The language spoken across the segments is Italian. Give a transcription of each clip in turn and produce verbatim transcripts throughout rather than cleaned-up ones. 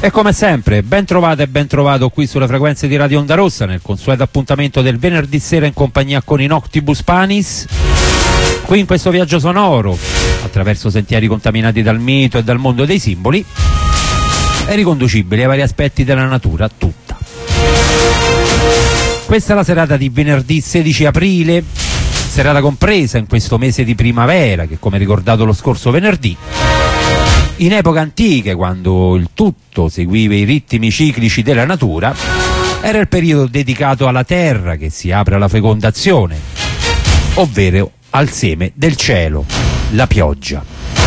E come sempre, ben trovate e ben trovato qui sulle frequenze di Radio Onda Rossa nel consueto appuntamento del venerdì sera in compagnia con Inoctibus Panis. Qui in questo viaggio sonoro, attraverso sentieri contaminati dal mito e dal mondo dei simboli, e riconducibili ai vari aspetti della natura tutta. Questa è la serata di venerdì sedici aprile, serata compresa in questo mese di primavera che, come ricordato lo scorso venerdì, in epoche antiche, quando il tutto seguiva i ritmi ciclici della natura, era il periodo dedicato alla terra che si apre alla fecondazione, ovvero al seme del cielo, la pioggia.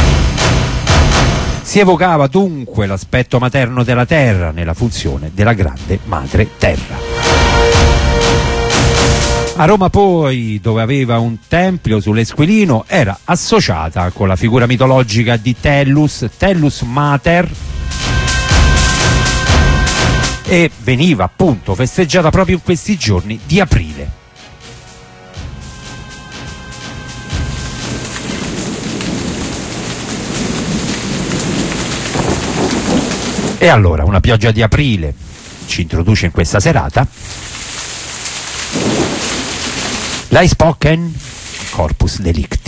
Si evocava dunque l'aspetto materno della terra nella funzione della grande madre terra. A Roma poi, dove aveva un tempio sull'Esquilino, era associata con la figura mitologica di Tellus, Tellus Mater, e veniva appunto festeggiata proprio in questi giorni di aprile. E allora, una pioggia di aprile ci introduce in questa serata l'hai spoken Corpus Delicti.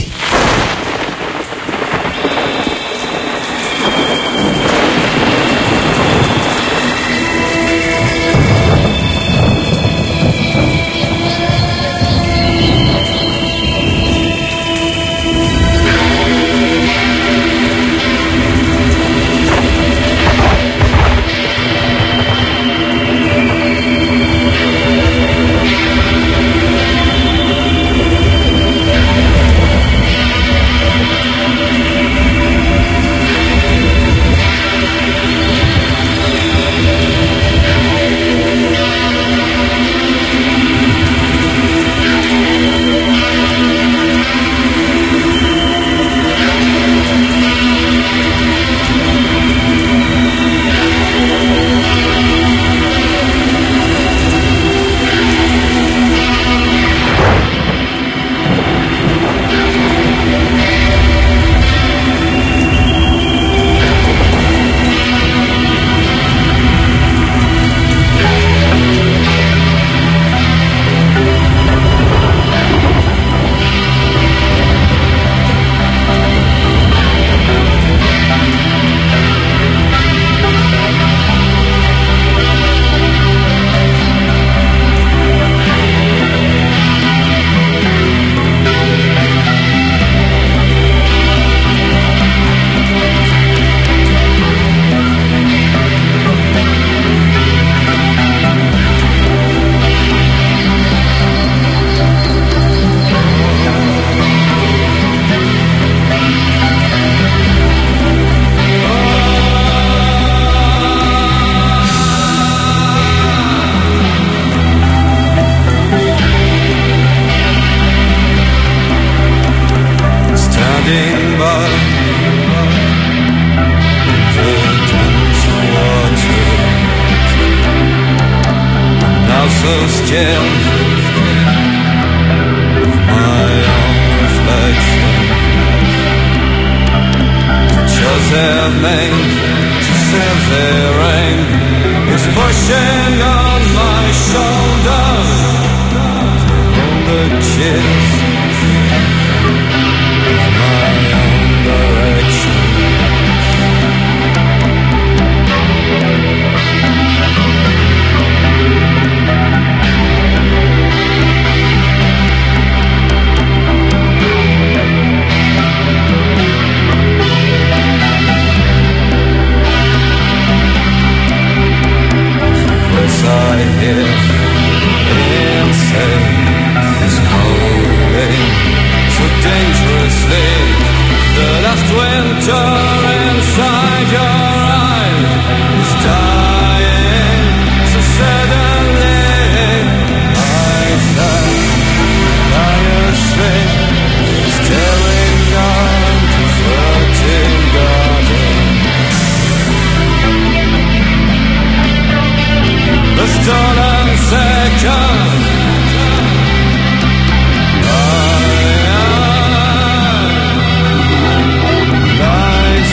Lies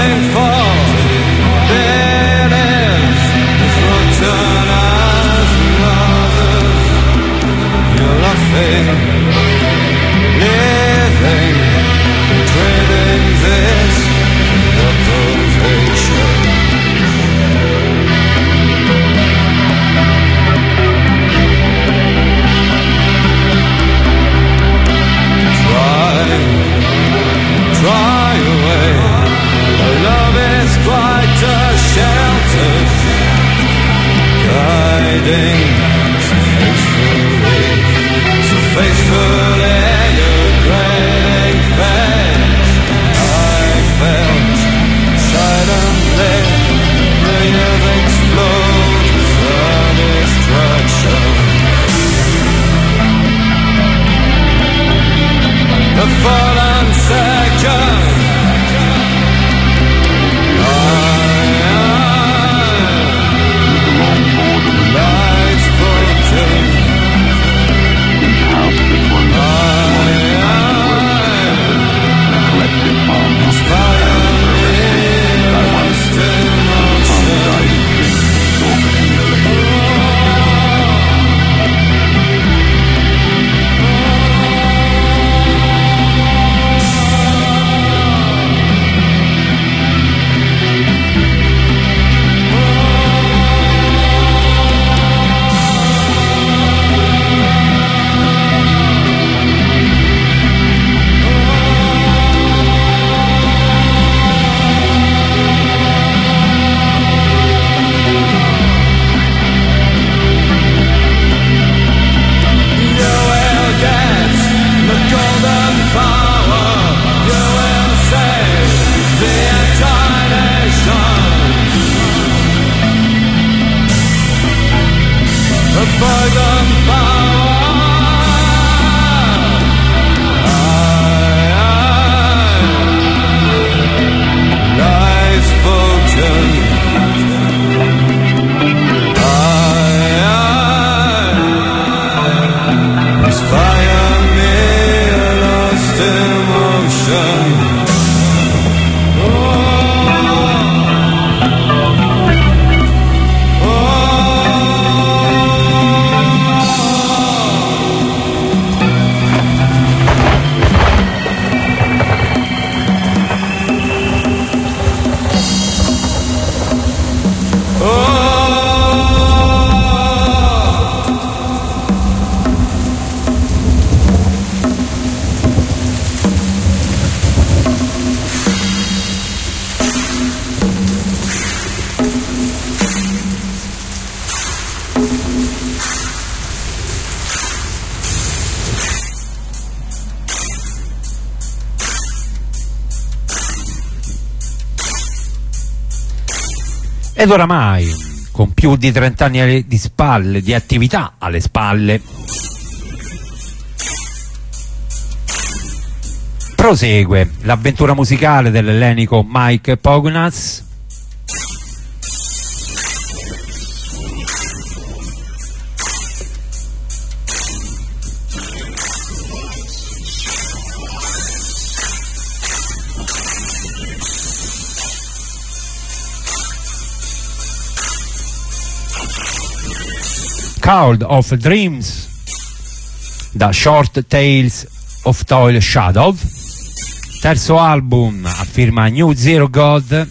Ed oramai, con più di trent'anni di spalle, di attività alle spalle, prosegue l'avventura musicale dell'ellenico Mike Pogunas, Call of Dreams, da Short Tales of Toil Shadow, terzo album a firma New Zero God.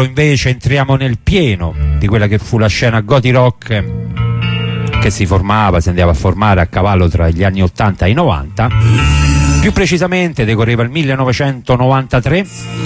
titolo invece entriamo nel pieno di quella che fu la scena gothi rock che si formava, si andava a formare a cavallo tra gli anni ottanta e i novanta. Più precisamente decorreva il millenovecentonovantatré,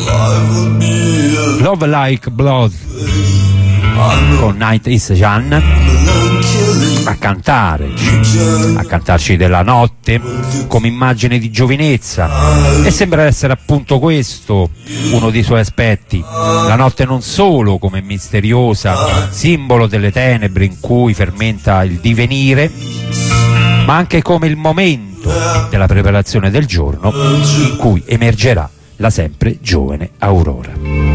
Love Like Blood con Night is Jan a cantare, a cantarci della notte come immagine di giovinezza, e sembra essere appunto questo uno dei suoi aspetti: la notte non solo come misteriosa simbolo delle tenebre in cui fermenta il divenire, ma anche come il momento della preparazione del giorno in cui emergerà la sempre giovane aurora.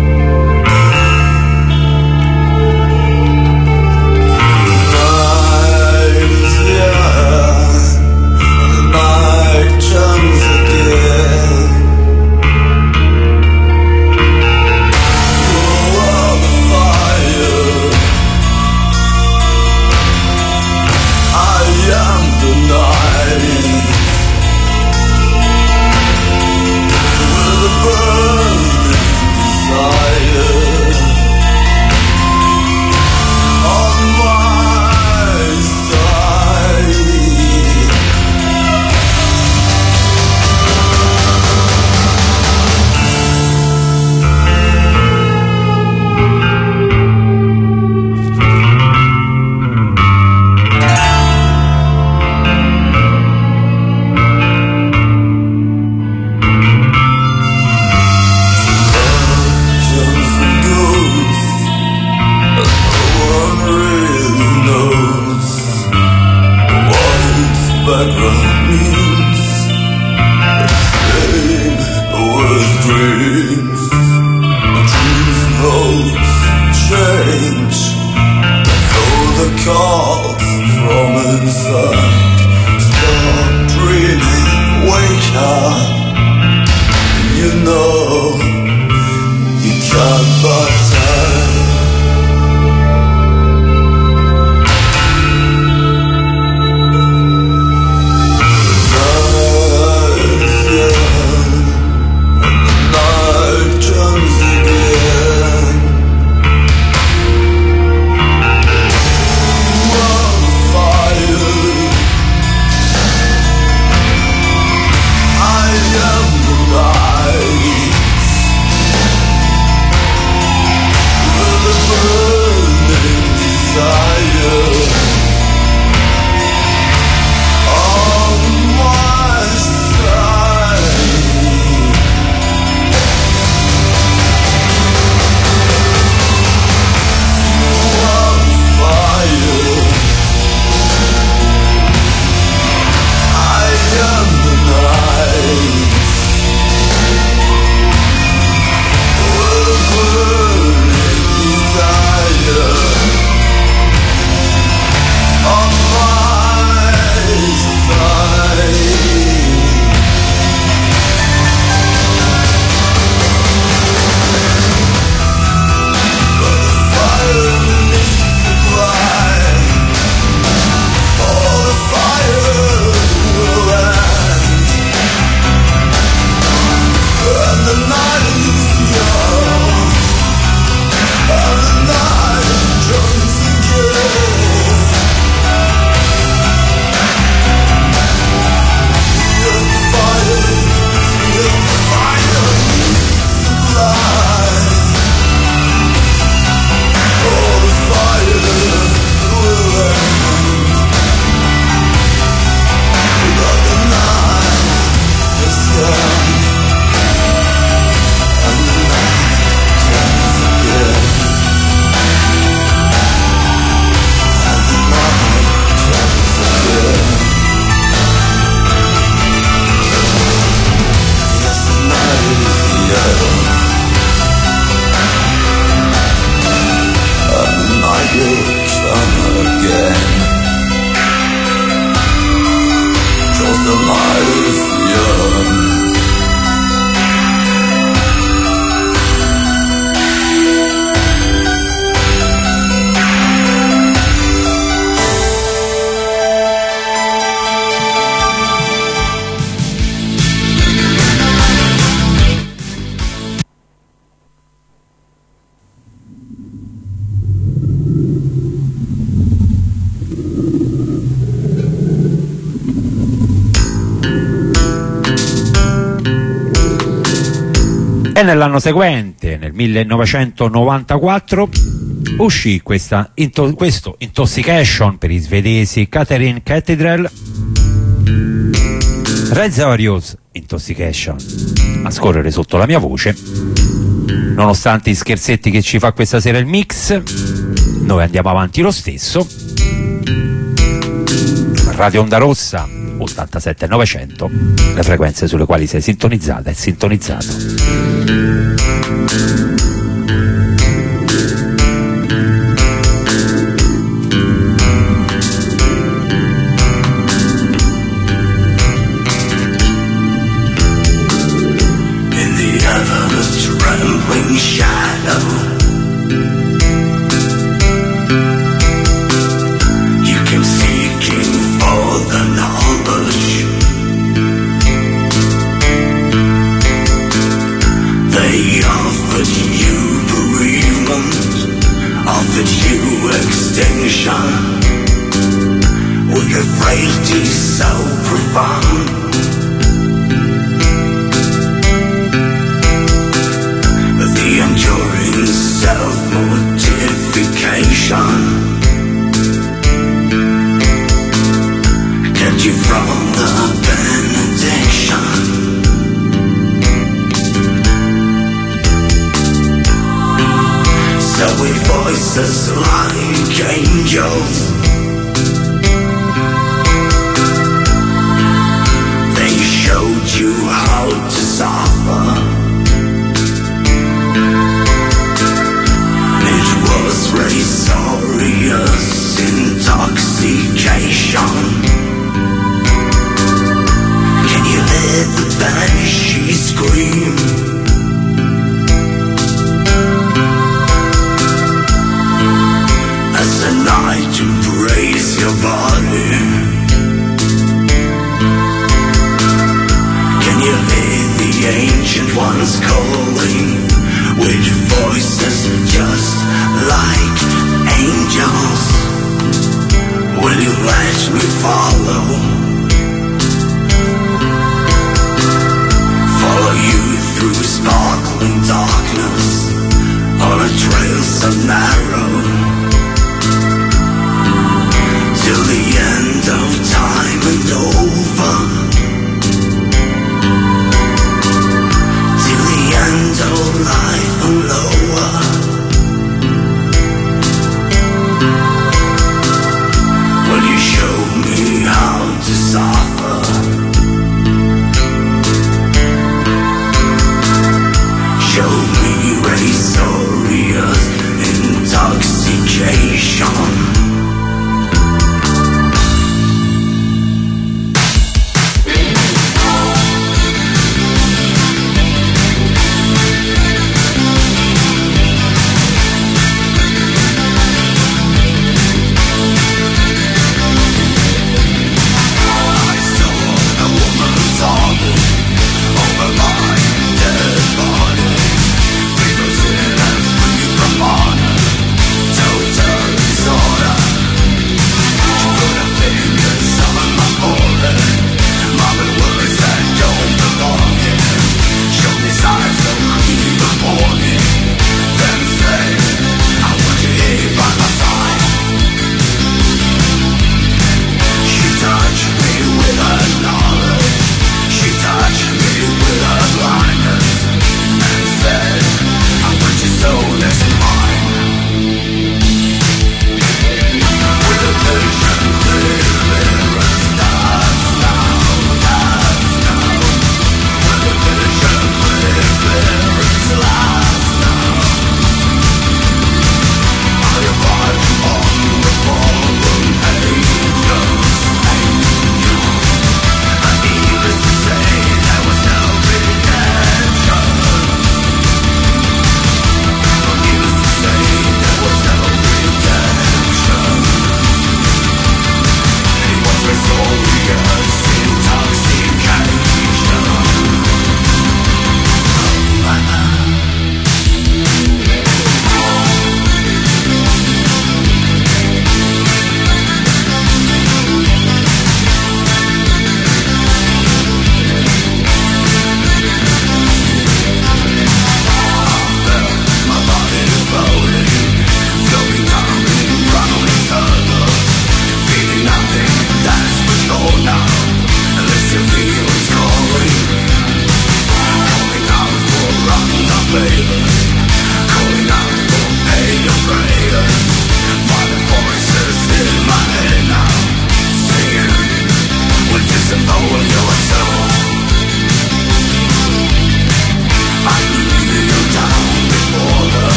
E nell'anno seguente, nel millenovecentonovantaquattro, uscì questa, into, questo Intoxication per i svedesi Catherine Cathedral, Rezzorius Intoxication, a scorrere sotto la mia voce. Nonostante i scherzetti che ci fa questa sera il mix, noi andiamo avanti lo stesso. Radio Onda Rossa ottantasette novecento, le frequenze sulle quali sei sintonizzata e sintonizzato. Trembling shadow, you came seeking for the knowledge. They offered you bereavement, offered you extinction, with a frailty so profound. The enduring self-mortification kept you from the benediction. So with voices like angels, they showed you how to suffer. Razorious intoxication. Can you hear the banshee scream? As the night embraces your body, can you hear the ancient ones calling with voices just like angels? Will you let me follow? Follow you through sparkling darkness on a trail so narrow, till the end of time and over, till the end of life and lower. Will you show me how to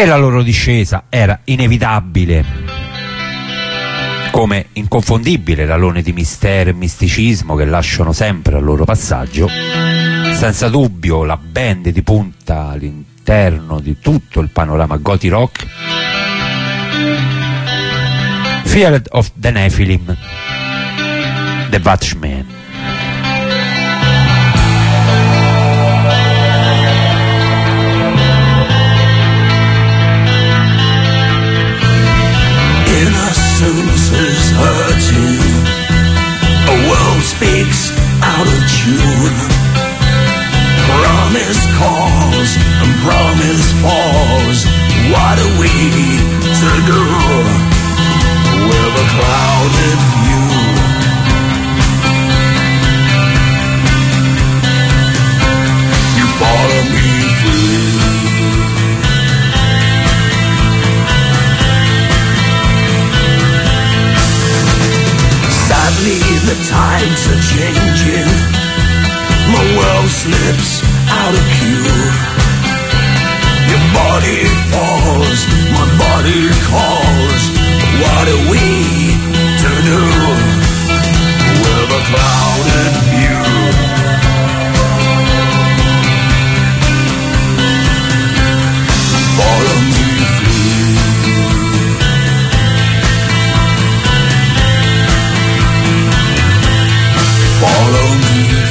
la loro discesa era inevitabile, come inconfondibile l'alone di mistero e misticismo che lasciano sempre al loro passaggio. Senza dubbio la band di punta all'interno di tutto il panorama gothi rock, Feared of the Nephilim, The Watchmen. Innocence is hurting, a world speaks out of tune. Promise calls and promise falls. What are we to do with a clouded view? You follow me through. Sadly, the tides are changing. My world slips out of cue. Your body falls, my body calls. What are we to do with a clouded view? Follow me through. Follow me through.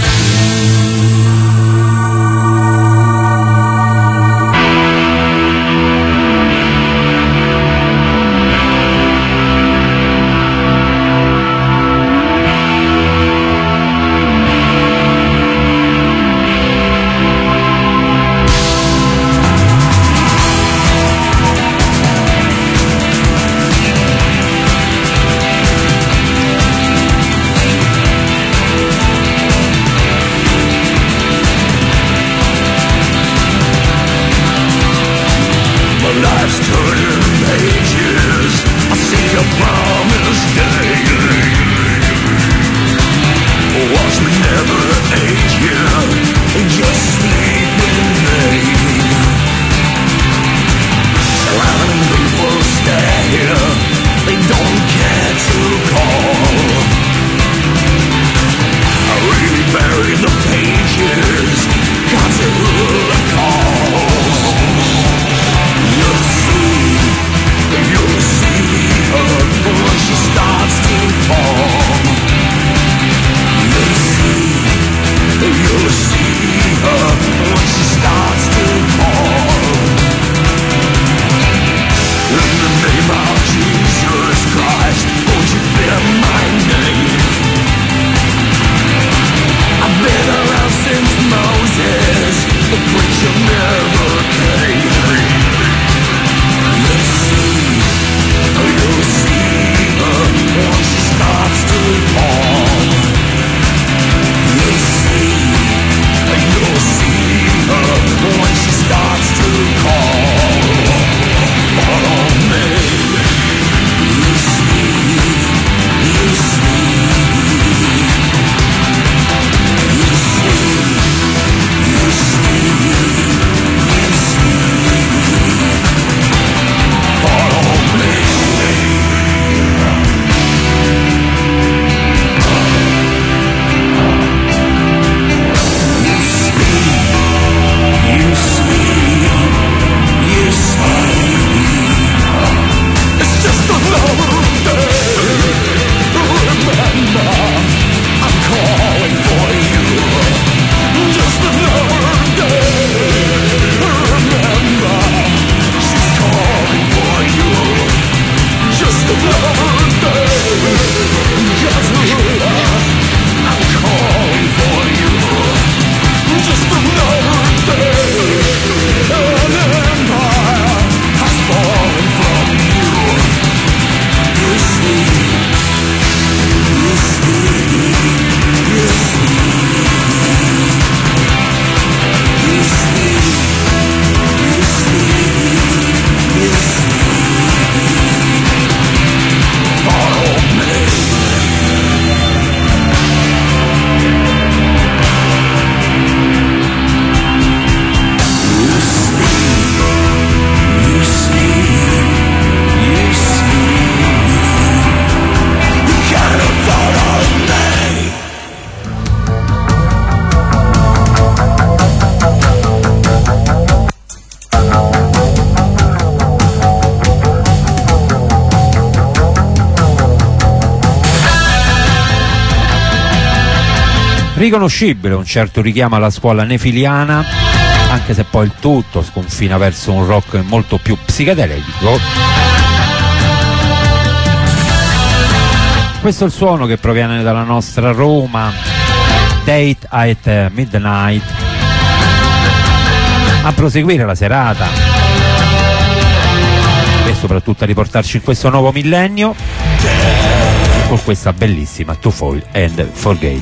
Riconoscibile un certo richiamo alla scuola nefiliana, anche se poi il tutto sconfina verso un rock molto più psichedelico. Questo è il suono che proviene dalla nostra Roma, Date at Midnight, a proseguire la serata e soprattutto a riportarci in questo nuovo millennio con questa bellissima To Fall and Forget.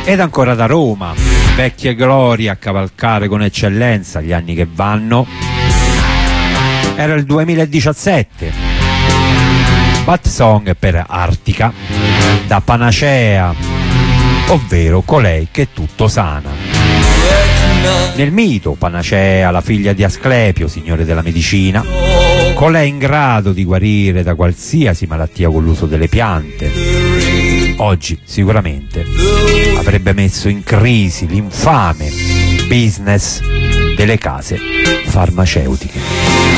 Ed ancora da Roma, vecchie glorie a cavalcare con eccellenza gli anni che vanno. Era il duemiladiciassette. Bat Song per Artica, da Panacea, ovvero colei che tutto sana. Nel mito Panacea, la figlia di Asclepio, signore della medicina, colei in grado di guarire da qualsiasi malattia con l'uso delle piante, oggi sicuramente avrebbe messo in crisi l'infame business delle case farmaceutiche.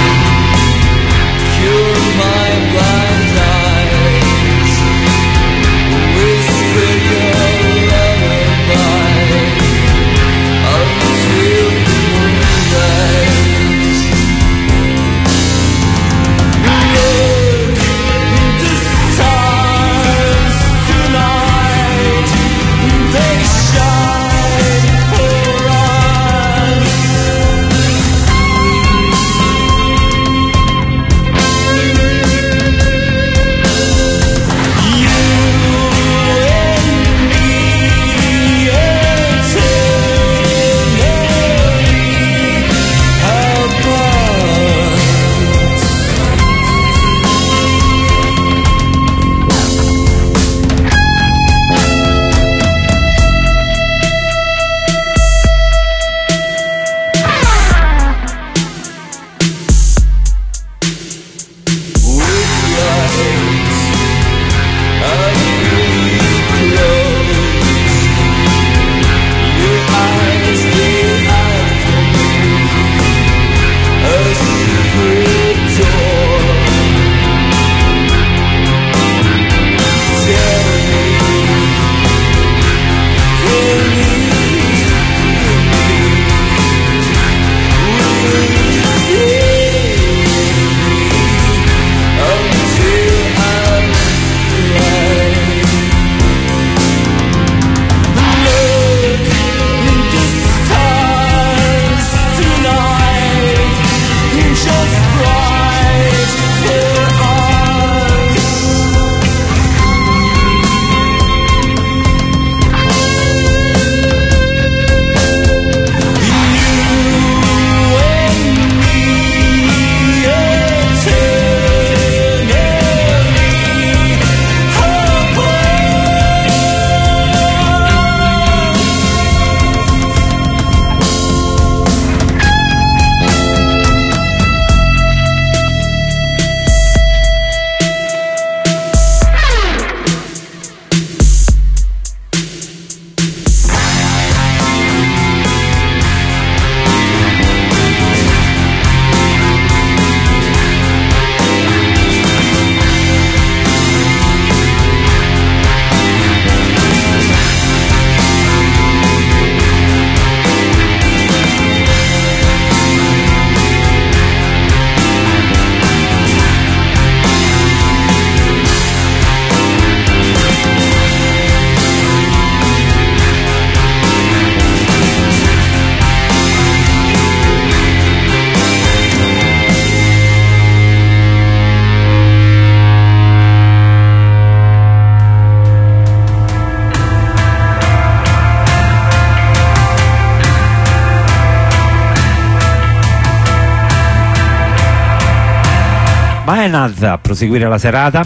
Maenad a proseguire la serata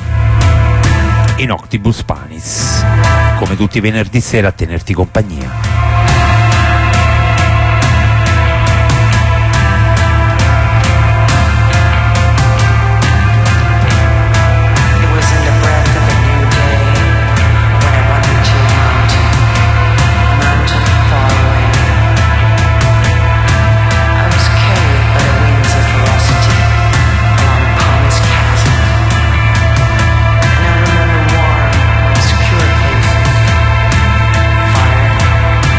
in Octibus Panis, come tutti i venerdì sera a tenerti compagnia. Fire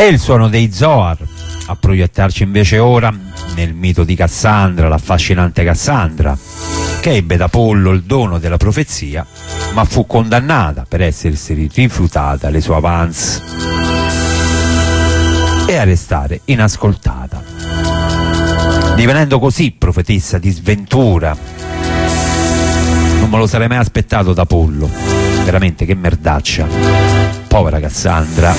il suono dei Zohar a proiettarci invece ora nel mito di Cassandra, l'affascinante Cassandra, che ebbe da Apollo il dono della profezia, ma fu condannata per essersi rifiutata le sue avance e a restare inascoltata, divenendo così profetessa di sventura. Non me lo sarei mai aspettato da Apollo, veramente che merdaccia, povera Cassandra.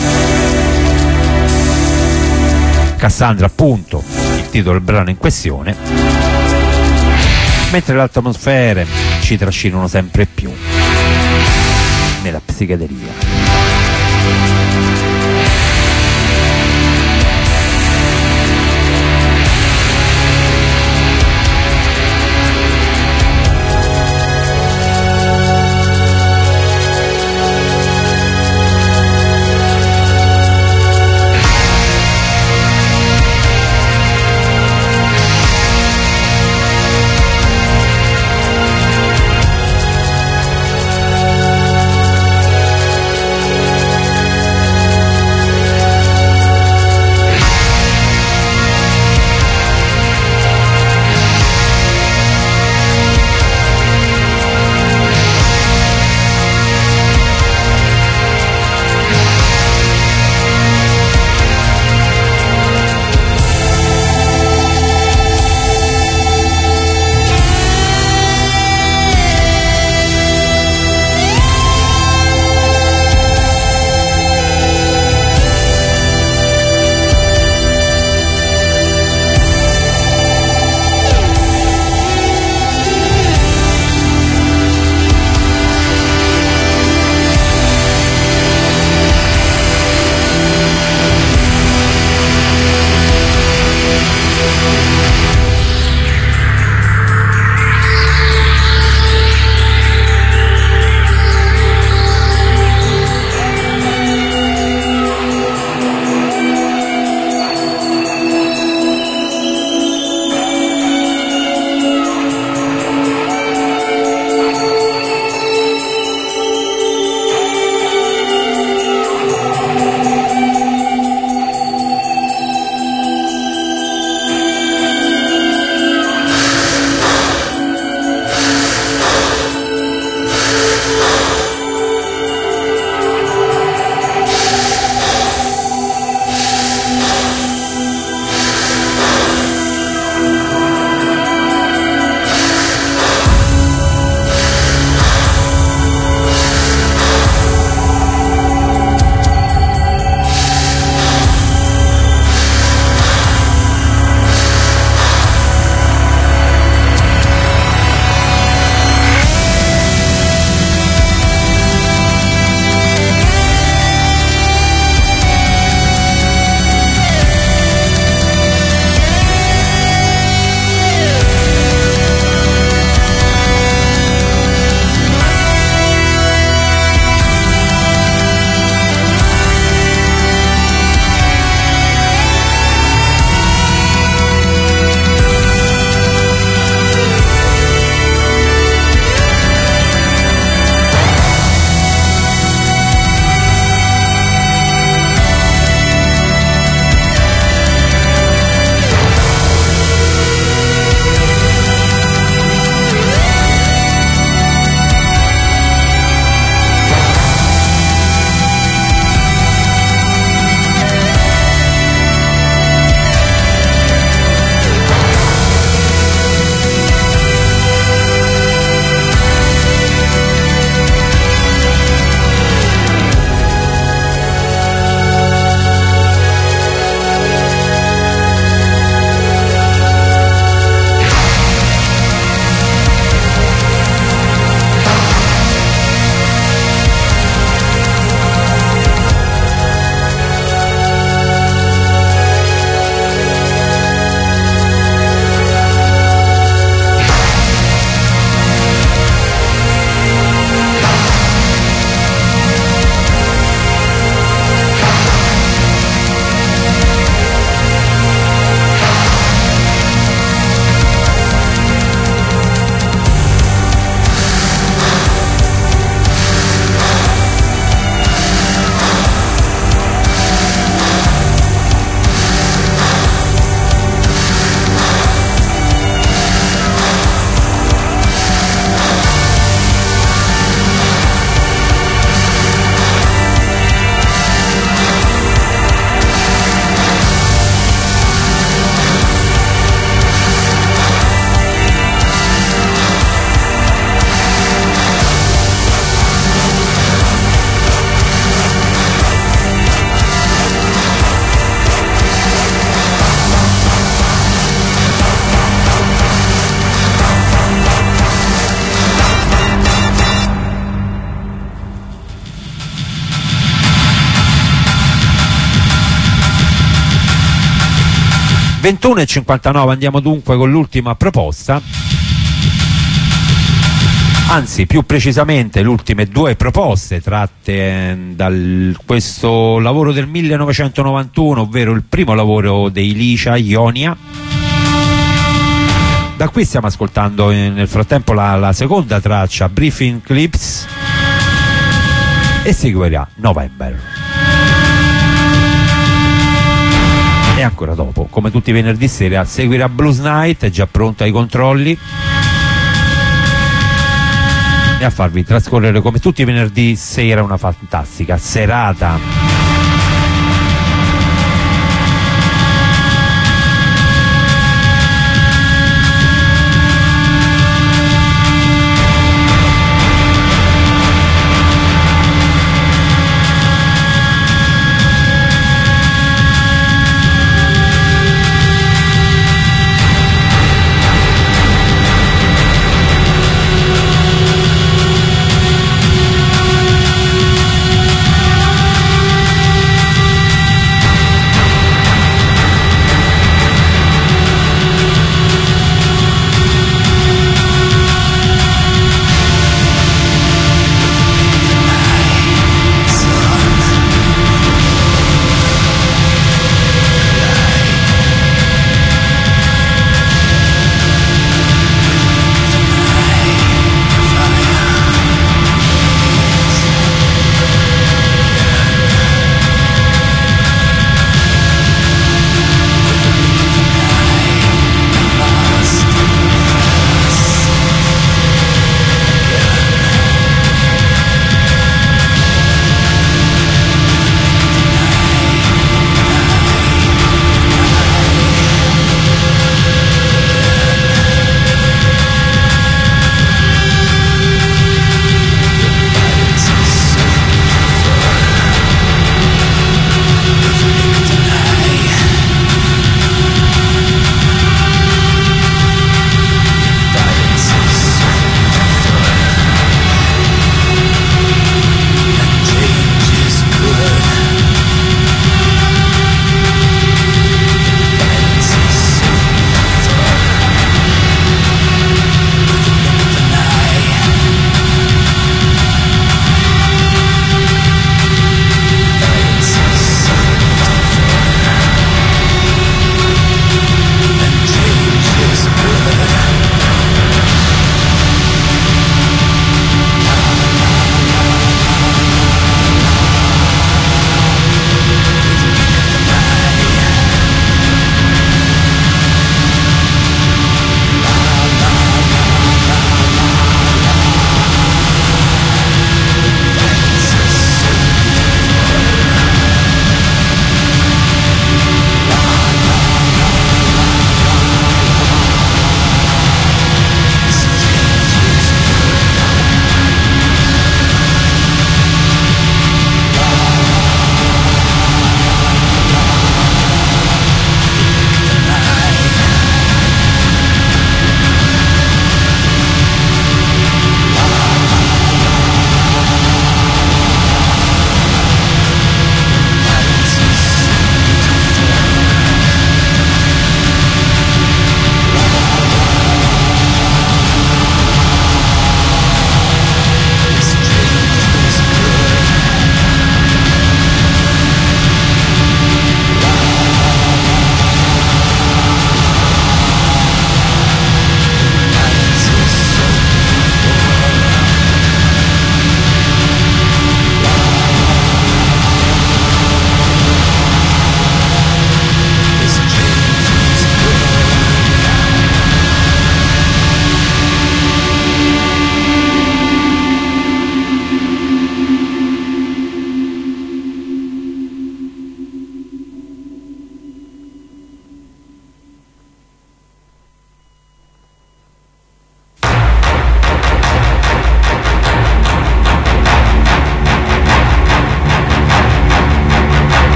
Cassandra, appunto, il titolo del brano in questione, mentre le atmosfere ci trascinano sempre più nella psichedelia. ventuno e cinquantanove andiamo dunque con l'ultima proposta, anzi più precisamente le ultime due proposte tratte da questo lavoro del millenovecentonovantuno, ovvero il primo lavoro dei Licia, Ionia. Da qui stiamo ascoltando nel frattempo la, la seconda traccia, Briefing Clips, e seguirà November. E ancora dopo, come tutti i venerdì sera, seguirà Blues Night, è già pronto ai controlli e a farvi trascorrere come tutti i venerdì sera una fantastica serata